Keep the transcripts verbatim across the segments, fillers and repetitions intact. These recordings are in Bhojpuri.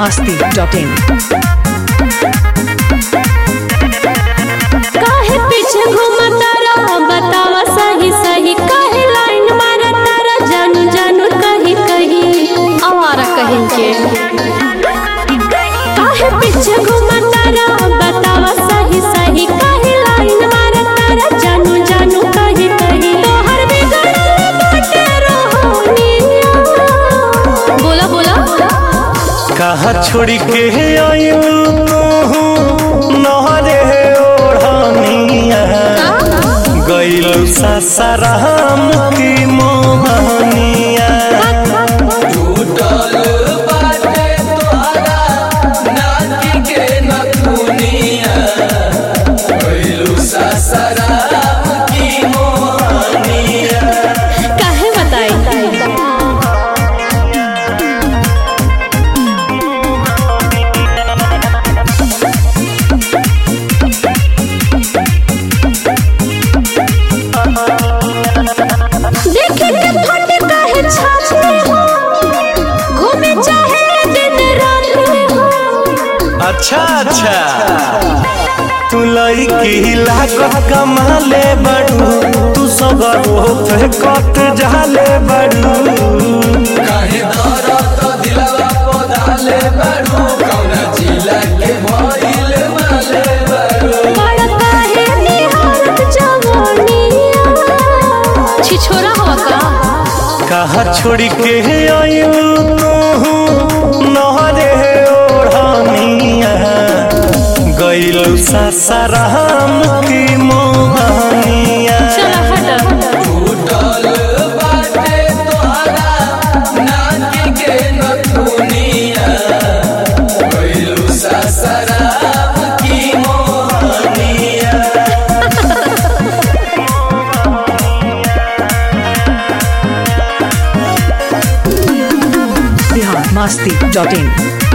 मस्ती डॉट इन। काहे पीछे घूमता रहा बतावा सही सही, काहे लाइन मारता रहा जानू जानू कहीं कहीं आवारा कहीं के। काहे पीछे घूमता रहा बतावा सही सही, काहे लाइन मारता रहा जानू जानू कहीं कहीं। तोहर बिगड़ल बाटे रोहनिया, बोला बोला कहा छोड़ी के आयु नहरे ओढ़निया, गइलु सासाराम की मोहनिया। टूटल बाटे तोहरा नाकी के नथुनिया, गइलु सासाराम की मोहनिया। काहे बताई देखे के फट काहे छाछे हो, घूमे चाहे दिन रात हो। अच्छा अच्छा तू लईकी लागत कमाले बड़ू, तू सगरो फेकत जाले बड़ू। काहे दरद दिलवा पदाले बड़ू, कौना जिला के भइल माले बड़ू। बड़ काहे निहारत जवानिया, छिछोरा हो का कहा छोड़ी के आयु नहरे ओढ़निया, गइलु सासाराम की मोहनिया। चला हट टूटल बाटे तोहरा नाकी के नथुनिया, गइलु सासाराम की मोहनिया। Bihar Masti dot in.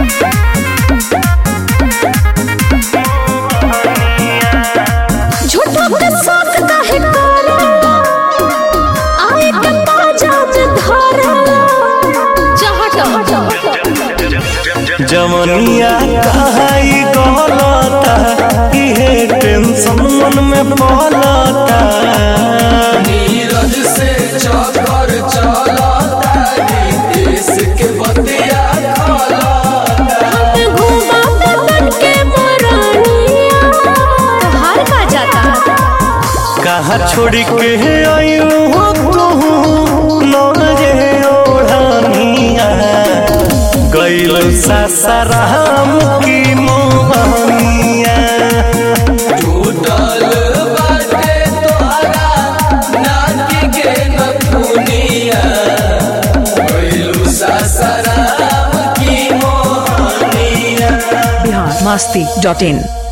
झूठा के साथ काहे करा, आए के बाजा में धरा। जा हट जवनिया कहाई गलता, इहे टेंशन मन में पलता। नीरज से चक्कर चलता, देश के बतिया खलता। हम घूमा बन के मोरानिया, हार का जाता कहा छोड़ी के आयु तू नहरे ओढ़निया, गइलु सासाराम की मोहनिया। टूटल बाटे तोहरा नाकी के नथुनिया, गइलु सासाराम की मोहनिया। बिहार मस्ती डॉट इन।